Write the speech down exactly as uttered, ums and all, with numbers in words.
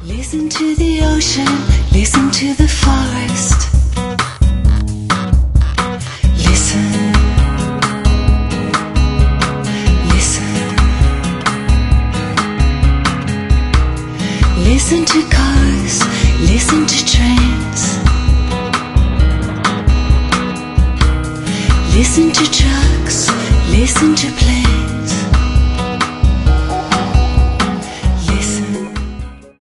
Listen to the ocean, listen to the forest. Listen, listen. Listen to cars, listen to trains. Listen to trucks, listen to planes.